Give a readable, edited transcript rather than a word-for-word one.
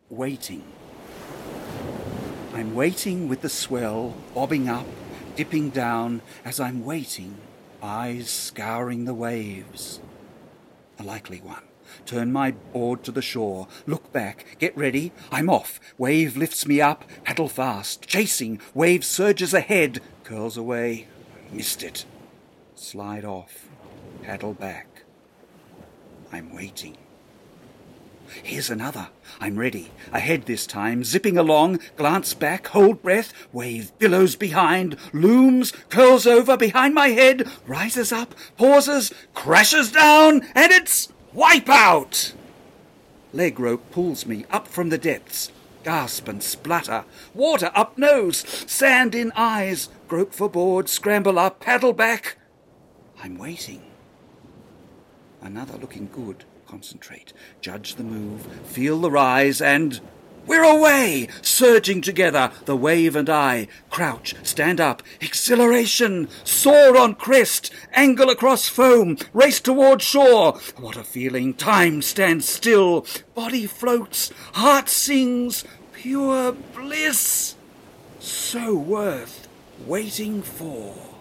Waiting. I'm waiting with the swell, bobbing up, dipping down, as I'm waiting, eyes scouring the waves. A likely one. Turn my board to the shore, look back, get ready, I'm off. Wave lifts me up, paddle fast, chasing, wave surges ahead, curls away, missed it. Slide off, paddle back. I'm waiting. Here's another. I'm ready. Ahead this time, zipping along, glance back, hold breath, wave billows behind, looms, curls over behind my head, rises up, pauses, crashes down, and it's wipeout! Leg rope pulls me up from the depths. Gasp and splutter. Water up nose, sand in eyes. Grope for board, scramble up, paddle back. I'm waiting. Another looking good. Concentrate, judge the move, feel the rise, and we're away! Surging together, the wave and I. Crouch, stand up, exhilaration, soar on crest, angle across foam, race toward shore. What a feeling, time stands still, body floats, heart sings, pure bliss. So worth waiting for.